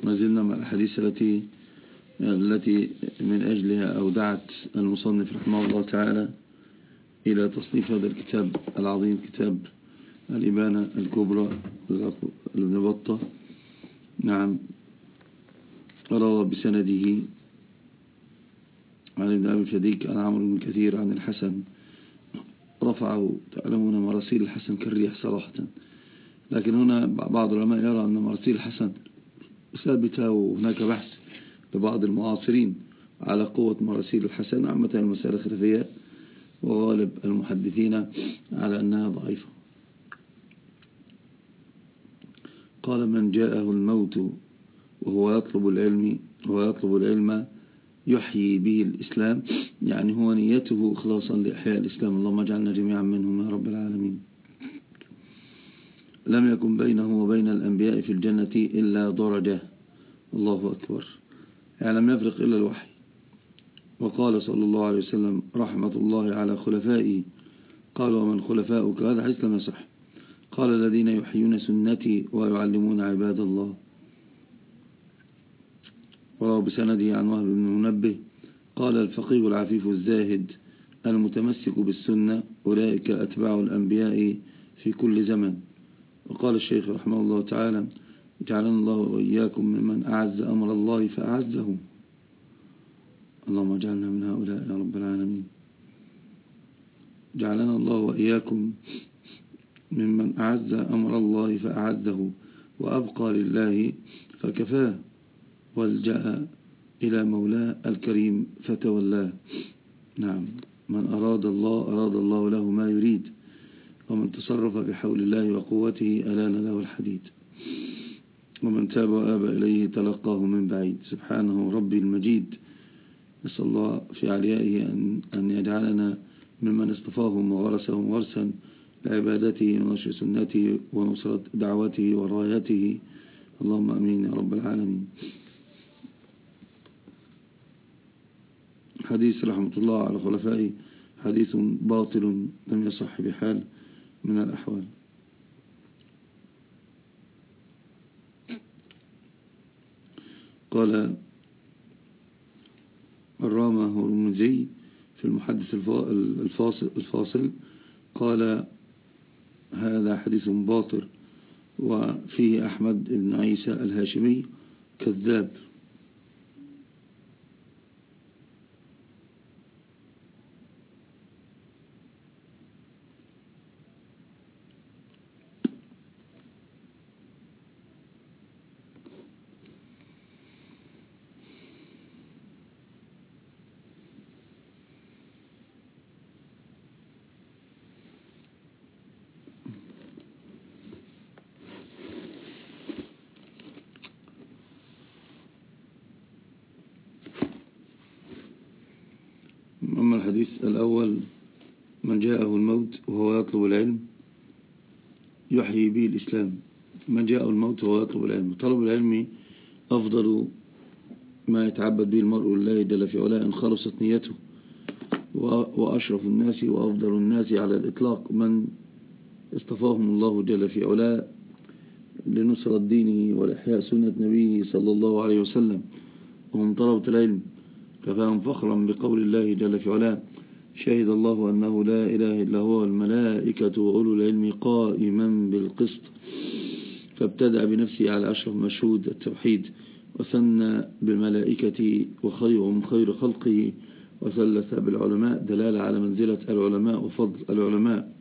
ما زلنا مع الحديث التي من أجلها أودعت المصنف رحمه الله تعالى إلى تصنيف هذا الكتاب العظيم، كتاب الإبانة الكبرى لابن بطة. نعم. روى بسنده عن ابن أبي فديك عن عمرو بن كثير عن الحسن رفعه. تعلمون مراسيل الحسن كالريح صراحة، لكن هنا بعض العلماء يرى أن مراسيل الحسن ثابتة، وهناك بحث لبعض المعاصرين على قوة مراسيل الحسن. عامة المسألة خلافية، وغالب المحدثين على أنها ضعيفة. قال: من جاءه الموت وهو يطلب العلم يحيي به الإسلام، يعني هو نيته إخلاصا لإحياء الإسلام. اللهم اجعلنا جميعا منهم يا رب العالمين. لم يكن بينه وبين الأنبياء في الجنة إلا درجة. الله أكبر. يعني لم يفرق إلا الوحي. وقال صلى الله عليه وسلم: رحمة الله على خلفائي. قال: ومن خلفاؤك؟ هذا حديث لم يصح. قال: الذين يحيون سنتي ويعلمون عباد الله. وروى بسنده عن وهب بن منبه قال: الفقيه العفيف الزاهد المتمسك بالسنة أولئك أتباع الأنبياء في كل زمن. وقال الشيخ رحمه الله تعالى: جعلنا الله وإياكم ممن أعز أمر الله فأعزه. اللهم اجعلنا من هؤلاء يا رب العالمين. جعلنا الله وإياكم ممن أعز أمر الله فأعزه وأبقى لله فكفاه، والجأ إلى مولاه الكريم فتولاه. نعم. من أراد الله له ما يريد، ومن تصرف بحول الله وقوته ألان له الحديد، ومن تاب وآب إليه تلقاه من بعيد. سبحانه ربي المجيد. نسأل الله في عليائه أن يجعلنا ممن اصطفاهم وغرسهم ورسا لعبادته ونشر سنته ونصرة دعوته ورايته. اللهم أمين يا رب العالمين. حديث رحمة الله على خلفائه حديث باطل لم يصح بحال من الأحوال. قال الرامة هرمزي في المحدث الفاصل قال: هذا حديث باطل، وفيه أحمد بن عيسى الهاشمي كذاب. أما الحديث الأول: من جاءه الموت وهو يطلب العلم يحيي به الإسلام. من جاءه الموت وهو يطلب العلم. طلب العلم أفضل ما يتعبد به المرء لله جل في علاه إن خلصت نيته. وأشرف الناس وأفضل الناس على الإطلاق من اصطفاهم الله جل في علاه لنصرة دينه والإحياء سنة نبيه صلى الله عليه وسلم، وهم طلبة العلم. كفاهم فخرا بقول الله جل في علاه: شهد الله أنه لا إله إلا هو والملائكة وأولو العلم قائما بالقسط. فابتدأ بنفسه على أشرف مشهود التوحيد، وثنى بالملائكة وخيرهم خير خلقه، وثلث بالعلماء دلالة على منزلة العلماء وفضل العلماء.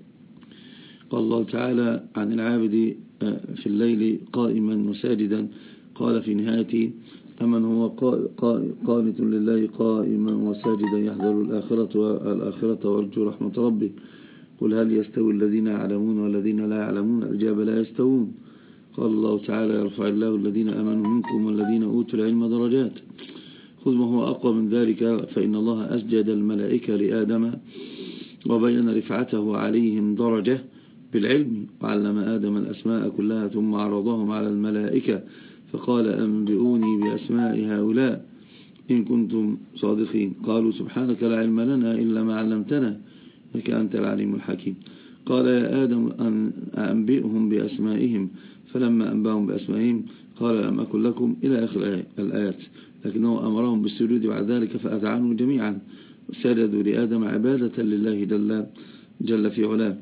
قال الله تعالى عن العابد في الليل قائما وساجدا، قال في نهايته: أمن هو قانت لله قائما وساجدا يحذر الآخرة ويرجو رحمة ربه. قل هل يستوي الذين يعلمون والذين لا يعلمون؟ الإجابة: لا يستوون. قال الله تعالى: يرفع الله الذين آمنوا منكم والذين أوتوا العلم درجات. خذ ما هو أقوى من ذلك، فإن الله أسجد الملائكة لآدم وبين رفعته عليهم درجة بالعلم، وعلم آدم الأسماء كلها ثم عرضهم على الملائكة فقال: أنبئوني بأسماء هؤلاء إن كنتم صادقين. قالوا: سبحانك لا علم لنا إلا ما علمتنا إنك أنت العليم الحكيم. قال: يا آدم أنبئهم بأسمائهم. فلما أنبأهم بأسمائهم قال لم أكن لكم إلى آخر الآيات، لكنه أمرهم بالسجود بعد ذلك فأذعنوا جميعا سجدوا لآدم عبادة لله جل في علاه.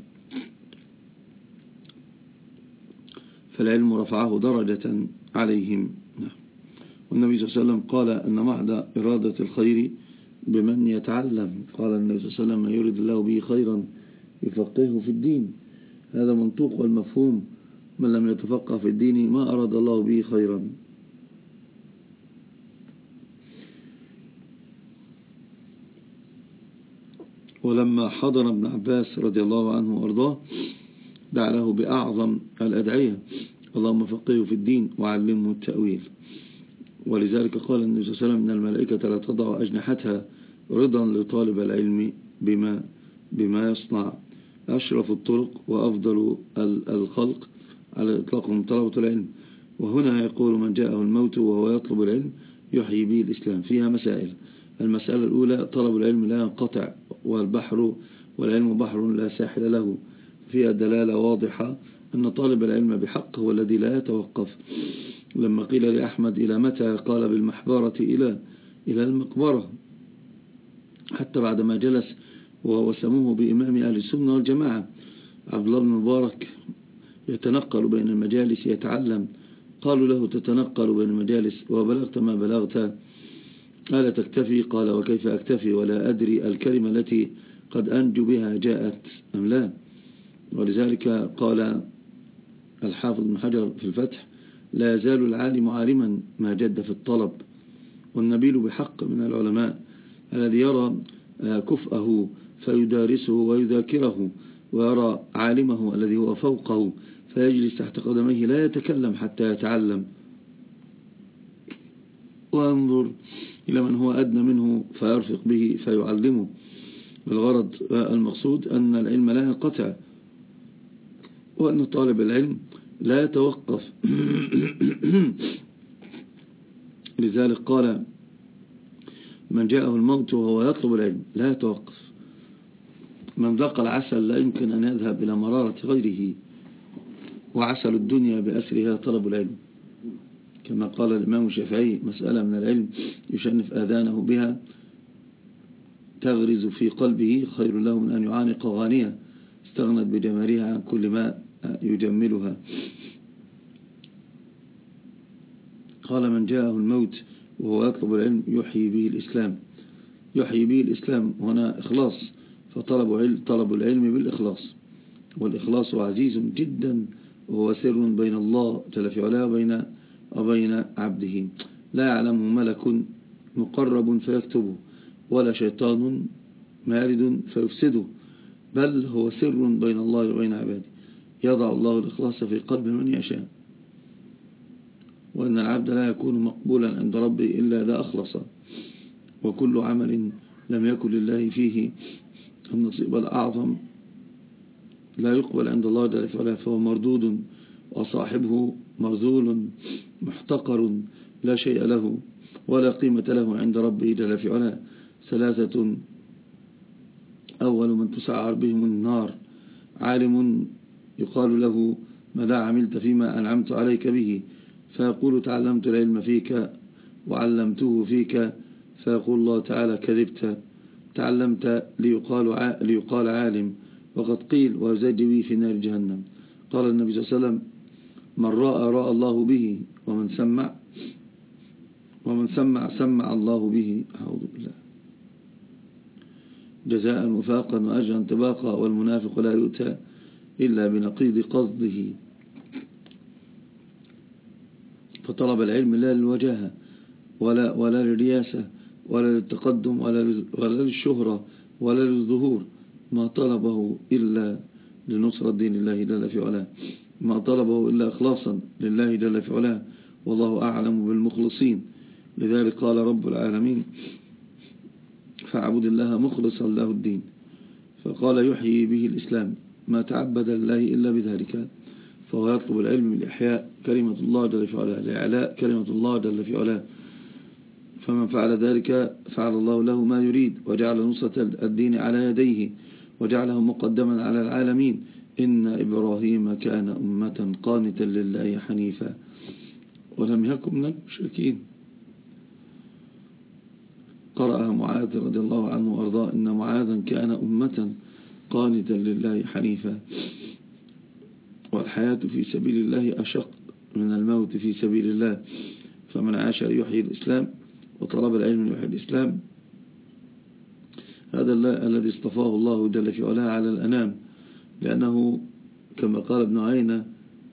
فالعلم رفعه درجة عليهم. والنبي صلى الله عليه وسلم قال أن محض إرادة الخير بمن يتعلم. قال النبي صلى الله عليه وسلم: من يريد الله به خيرا يفقهه في الدين. هذا منطوق والمفهوم: من لم يتفقه في الدين ما أراد الله به خيرا. ولما حضر ابن عباس رضي الله عنه وأرضاه دعا له بأعظم الأدعية: اللهم فقهه في الدين وعلمه التأويل. ولذلك قال النبي صلى الله عليه وسلم: إن الملائكة لا تضع أجنحتها رضا لطالب العلم بما يصنع. أشرف الطرق وأفضل الخلق على إطلاقهم طلبة العلم. وهنا يقول: من جاءه الموت وهو يطلب العلم يحيي به الإسلام. فيها مسائل. المسألة الأولى: طلب العلم لا ينقطع، والعلم بحر لا ساحل له. فيها دلالة واضحة أن طالب العلم بحق هو الذي لا يتوقف. لما قيل لأحمد: إلى متى؟ قال: بالمحبرة إلى المقبرة. حتى بعدما جلس وسموه بإمام أهل السنة والجماعة. عبد الله بن مبارك يتنقل بين المجالس يتعلم. قالوا له: تتنقل بين المجالس وبلغت ما بلغت، ألا تكتفي؟ قال: وكيف أكتفي ولا أدري الكلمة التي قد أنجو بها جاءت أم لا. ولذلك قال الحافظ بن حجر في الفتح: لا يزال العالم عالما ما جد في الطلب. والنبيل بحق من العلماء الذي يرى كفءه فيدارسه ويذاكره، ويرى عالمه الذي هو فوقه فيجلس تحت قدميه لا يتكلم حتى يتعلم، وانظر إلى من هو أدنى منه فيرفق به فيعلمه. الغرض المقصود أن العلم لا ينقطع، وأن طالب العلم لا يتوقف. لذلك قال: من جاءه الموت وهو يطلب العلم لا يتوقف. من ذاق العسل لا يمكن أن يذهب إلى مرارة غيره، وعسل الدنيا بأسرها طلب العلم. كما قال الإمام الشافعي: مسألة من العلم يشنف آذانه بها تغرز في قلبه خير له من أن يعانق غانية استغنت بجمالها عن كل ما يجملها. قال: من جاءه الموت وهو يطلب العلم يحيي به الإسلام. يحيي به الإسلام هنا إخلاص، طلب العلم بالإخلاص. والإخلاص عزيز جدا، وهو سر بين الله جل في علاه وبين عبده. لا يعلمه ملك مقرب فيكتبه، ولا شيطان مارد فيفسده، بل هو سر بين الله وبين عباده. يضع الله الإخلاص في قلب من يشاء. وأن العبد لا يكون مقبولا عند ربه إلا إذا أخلص. وكل عمل لم يكن لله فيه النصيب الأعظم لا يقبل عند الله جل وعلا، فهو مردود، وصاحبه مرذول محتقر لا شيء له ولا قيمة له عند ربه جل وعلا. ثلاثة: أول من تسعر بهم النار عالم يقال له: ماذا عملت فيما أنعمت عليك به؟ فيقول: تعلمت العلم فيك وعلمته فيك. فيقول الله تعالى: كذبت، تعلمت ليقال عالم، وقد قيل ويزج به في نار جهنم. قال النبي صلى الله عليه وسلم: من رأى الله به، ومن سمع الله به. أعوذ بالله. جزاء وفاقا وأجرا طباقا، والمنافق لا يؤتى إلا بنقيض قصده. فطلب العلم لا للوجاهة ولا للرياسة ولا للتقدم ولا للشهرة ولا للظهور. ما طلبه إلا لنصرة دين الله جل في علاه، ما طلبه إلا إخلاصا لله جل في علاه، والله أعلم بالمخلصين. لذلك قال رب العالمين: فاعبد الله مخلصا له الدين. فقال: يحيي به الإسلام. ما تعبد الله إلا بذلك. فهو يطلب العلم لإحياء كلمة الله جل في علاه، لإعلاء كلمة الله جل في علاه. فمن فعل ذلك فعل الله له ما يريد، وجعل نصرة الدين على يديه، وجعله مقدما على العالمين. إن إبراهيم كان أمة قانتا لله حنيفا. ولم يكن من المشركين. قرأها معاذ رضي الله عنه وأرضاه إن معاذا كان أمة قانتا لله حنيفا، والحياة في سبيل الله أشق من الموت في سبيل الله، فمن عاش ليحيي الإسلام وطلب العلم ليحيي الإسلام هذا الذي اصطفاه الله جل في علاه على الأنام، لأنه كما قال ابن عيينة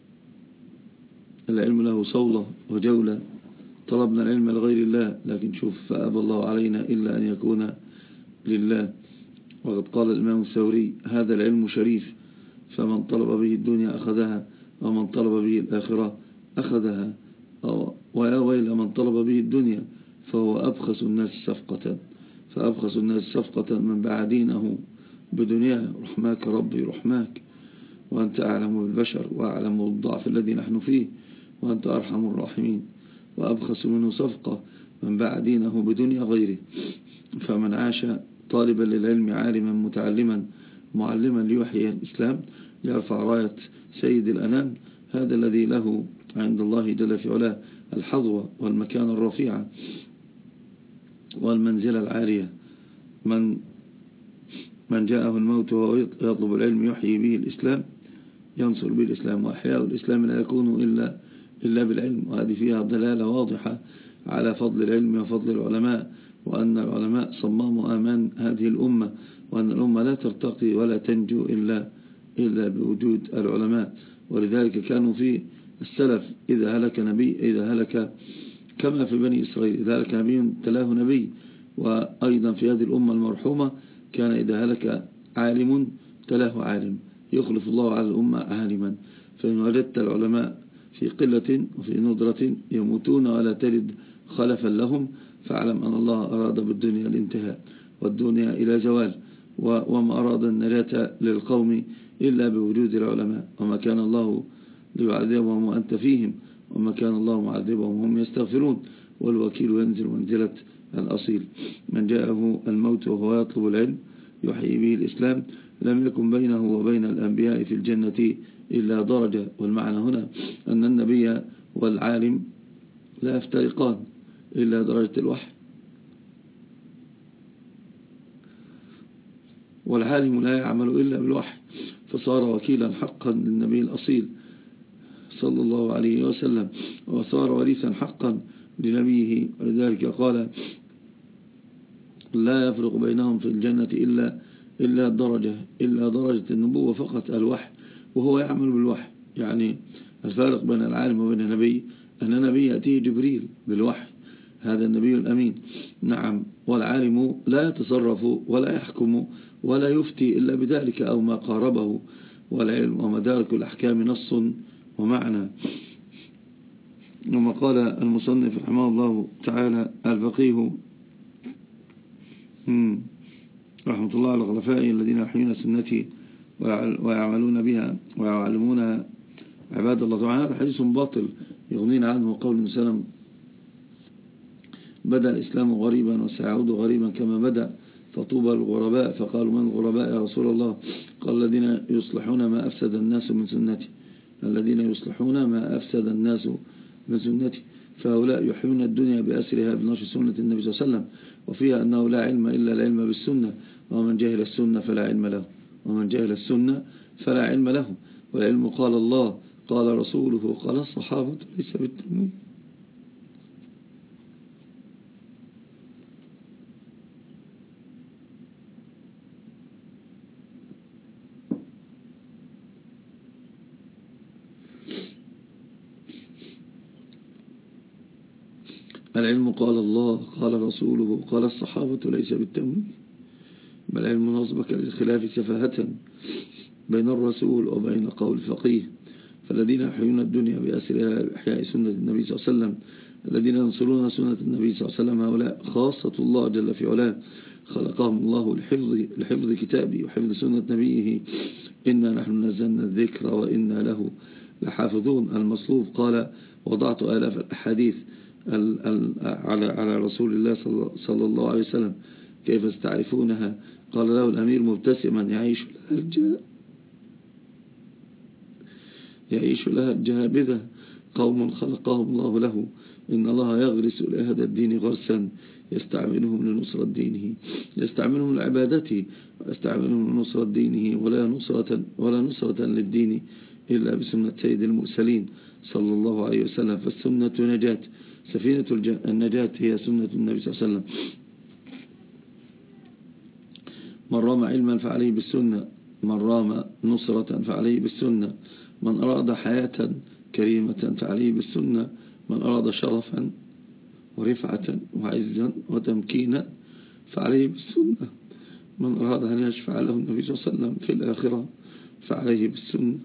العلم له صولة وجولة، طلبنا العلم لغير الله لكن شوف فأبى الله علينا إلا أن يكون لله. وقد قال الإمام الثوري هذا العلم شريف، فمن طلب به الدنيا أخذها ومن طلب به الآخرة أخذها، ويا ويل من طلب به الدنيا فهو أبخس الناس صفقة، فأبخس الناس صفقة من باع دينه بدنيا. رحماك ربي رحماك، وأنت أعلم بالبشر وأعلم بالضعف الذي نحن فيه، وأنت أرحم الراحمين. وأبخس منه صفقة من باع دينه بدنيا غيره. فمن عاش طالبا للعلم عالما متعلما معلما ليحيي الإسلام ليرفع راية سيد الأنام، هذا الذي له عند الله جل في علاه الحظوة والمكان الرفيعة والمنزلة العالية. من جاءه الموت وهو يطلب العلم يحيي به الإسلام ينصر به الإسلام، وأحياء الإسلام لا يكون إلا بالعلم. وهذه فيها دلالة واضحة على فضل العلم وفضل العلماء، وأن العلماء صمام آمان هذه الأمة، وأن الأمة لا ترتقي ولا تنجو إلا بوجود العلماء. ولذلك كانوا في السلف إذا هلك كما في بني إسرائيل إذا هلك نبي تلاه نبي، وأيضا في هذه الأمة المرحومة كان إذا هلك عالم تلاه عالم، يخلف الله على الأمة عالما. فإن وجدت العلماء في قلة وفي ندرة يموتون ولا تجد خلفا لهم، فاعلم أن الله أراد بالدنيا الانتهاء والدنيا إلى زوال، وما أراد النجاة للقوم إلا بوجود العلماء. وما كان الله ليعذبهم وأنت فيهم، وما كان الله معذبهم وهم يستغفرون، والوكيل ينزل منزلة الأصيل. من جاءه الموت وهو يطلب العلم يحيي به الإسلام لم يكن بينه وبين الأنبياء في الجنة إلا درجة. والمعنى هنا أن النبي والعالم لا يفترقان إلا درجة الوحي، والعالم لا يعمل إلا بالوحي، فصار وكيلا حقا للنبي الأصيل صلى الله عليه وسلم، وصار وريثا حقا لنبيه. ولذلك قال لا يفرق بينهم في الجنة إلا درجة النبوة فقط الوحي، وهو يعمل بالوحي. يعني الفارق بين العالم وبين النبي أن النبي يأتيه جبريل بالوحي، هذا النبي الأمين. نعم، والعالم لا يتصرف ولا يحكم ولا يفتي إلا بذلك أو ما قاربه، والعلم ومدارك الأحكام نص ومعنى. وما قال المصنف رحمه الله تعالى الفقيه رحمة الله على الخلفاء الذين يحيون سنتي ويعملون بها ويعلمونها عباد الله تعالى. هذا حديث باطل يغنينا عنه قول سلم بدأ الإسلام غريبا وسيعود غريبا كما بدأ، فطوبى الغرباء. فقالوا من الغرباء يا رسول الله؟ قال الذين يصلحون ما أفسد الناس من سنتي، الذين يصلحون ما أفسد الناس من سنتي. فهؤلاء يحيون الدنيا بأسرها بنشر سنة النبي صلى الله عليه وسلم، وفيها أنه لا علم إلا العلم بالسنة، ومن جهل السنة فلا علم له، ومن جهل السنة فلا علم له. والعلم قال الله قال رسوله قال الصحابة ليس بالتمويه. العلم قال الله قال رسوله قال الصحابة ليس بالتمويه، بل علم نصبك للخلاف سفاهة بين الرسول وبين قول فقيه. فالذين يحيون الدنيا بأسرها بإحياء سنة النبي صلى الله عليه وسلم، الذين ينصرون سنة النبي صلى الله عليه وسلم، هؤلاء خاصة الله جل في علاه، خلقهم الله لحفظ كتابه وحفظ سنة نبيه. إنا نحن نزلنا الذكر وإنا له لحافظون. المصلوب قال وضعت آلاف الأحاديث على رسول الله صلى الله عليه وسلم، كيف استعرفونها؟ قال له الأمير مبتسما يعيش لها الجهابذة، قوم خلقهم الله له، إن الله يغرس لهذا الدين غرسا يستعملهم لنصرة دينه، يستعملهم لعبادته، ويستعملهم لنصرة دينه، ولا نصرة للدين إلا بسنة سيد المرسلين صلى الله عليه وسلم. فالسنة نجاة، سفينة النجاة هي سنة النبي صلى الله عليه وسلم. من رام علما فعليه بالسنة، من رام نصرة فعليه بالسنة، من أراد حياة كريمة فعليه بالسنة، من أراد شرفا ورفعة وعزا وتمكينا فعليه بالسنة، من أراد أن يشفع له النبي صلى الله عليه وسلم في الآخرة فعليه بالسنة.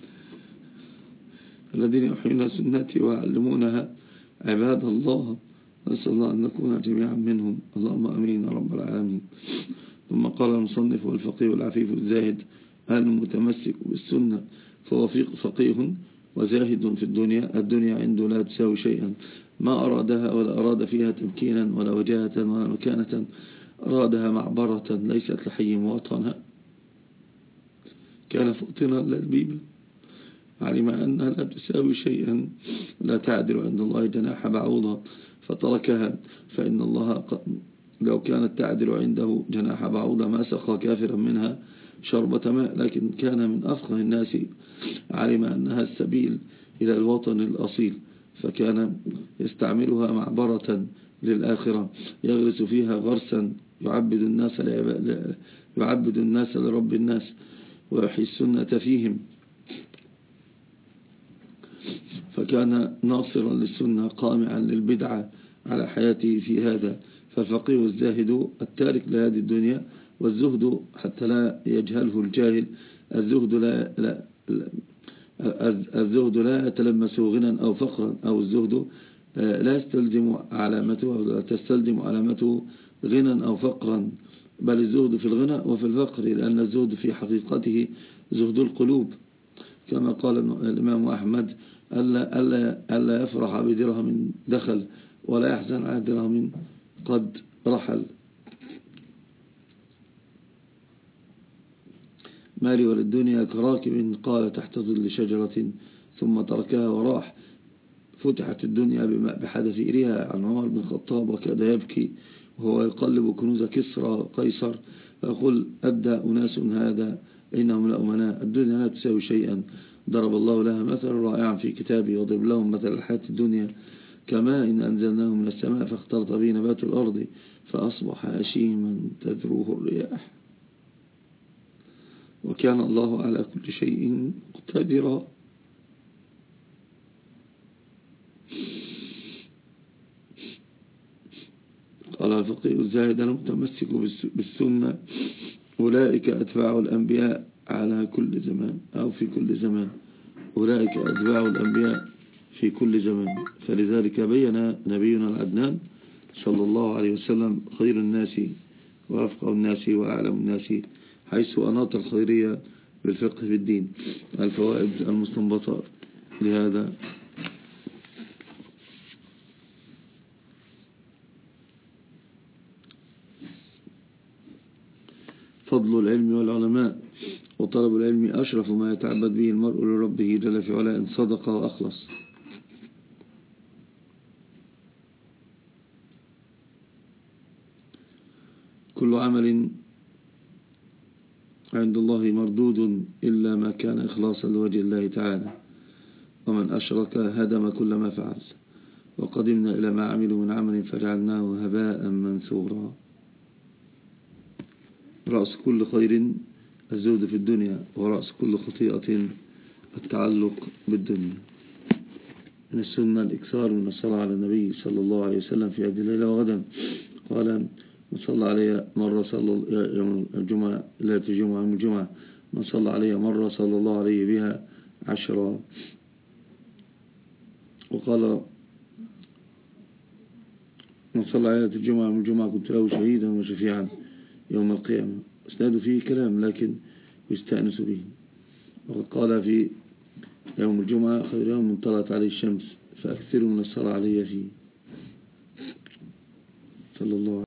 الذين يحيون سنتي ويعلمونها عباد الله، نسأل الله أن نكون جميعا منهم، اللهم أمين يا رب العالمين. ثم قال المصنف: والفقيه والعفيف الزاهد المتمسك بالسنة فهو فقيه وزاهد في الدنيا عنده لا تساوي شيئا، ما أرادها ولا أراد فيها تمكينا ولا وجاهة ولا مكانة، أرادها معبرة ليست لحي وطنها، كان فطنا للبيبة، علم أنها لا تساوي شيئا، لا تعدل عند الله جناح بعوضة فتركها، فإن الله لو كانت تعدل عنده جناح بعوضة ما سقى كافرا منها شربة ماء، لكن كان من أفقه الناس، علم أنها السبيل إلى الوطن الأصيل، فكان يستعملها معبرة للآخرة، يغرس فيها غرسا يعبد الناس لرب الناس ويحيي السنة فيهم، فكان ناصرا للسنة قامعا للبدعة على حياته في هذا. فالفقيه الزاهد التارك لهذه الدنيا، والزهد حتى لا يجهله الجاهل، الزهد لا يتلمس غنى أو فقرا، أو الزهد لا يستلزم علامته أو لا تستلزم علامته غنى أو فقرا، بل الزهد في الغنى وفي الفقر، لأن الزهد في حقيقته زهد القلوب، كما قال الإمام أحمد: ألا يفرح بدرهم دخل ولا يحزن على درهم قد رحل. مالي وللدنيا كراكب قال تحت ظل شجرة ثم تركها وراح. فتحت الدنيا بحذافيرها عن عمر بن الخطاب وكاد يبكي وهو يقلب كنوز كسرى قيصر، فيقول: أدى أناس هذا إنهم لأمناء، الدنيا لا تساوي شيئا. ضرب الله لها مثلا رائعا في كتابه: وضرب لهم مثل الحياة الدنيا كماء إن أنزلناه من السماء فاختلط به نبات الأرض فأصبح هشيما تذروه الرياح وكان الله على كل شيء مقتدرا. قال الفقيه الزاهد المتمسك بالسنة: أولئك أتباع الأنبياء على كل زمان أو في كل زمان، أولئك أتباع الأنبياء في كل زمان. فلذلك بين نبينا العدنان صلى الله عليه وسلم خير الناس وأفقه الناس وأعلم الناس، حيث أناط الخيرية بالفقه في الدين. الفوائد المستنبطة لهذا: فضل العلم والعلماء، وطلب العلم أشرف ما يتعبد به المرء لربه جل في علا إن صدق وأخلص. كل عمل عند الله مردود إلا ما كان إخلاصا لوجه الله تعالى، ومن أشرك هدم كل ما فعل، وقدمنا إلى ما عملوا من عمل فجعلناه هباء منثورا. رأس كل خير الزهد في الدنيا، ورأس كل خطيئة التعلق بالدنيا. من السنة الإكثار من الصلاة على النبي صلى الله عليه وسلم في هذه الليلة وغدا. قال: من صلى علي مرة يوم الجمعة ليلة الجمعة يوم الجمعة، من صلى علي مرة صلى الله عليه بها 10. وقال: من صلى على ليلة الجمعة يوم الجمعة كنت له شهيدا وشفيعا يوم القيامة. اسناد فيه كلام لكن يستأنس به. وقد قال في يوم الجمعة: خير يوم طلعت عليه الشمس فأكثروا من الصلاة علي فيه صلى الله عليه وسلم.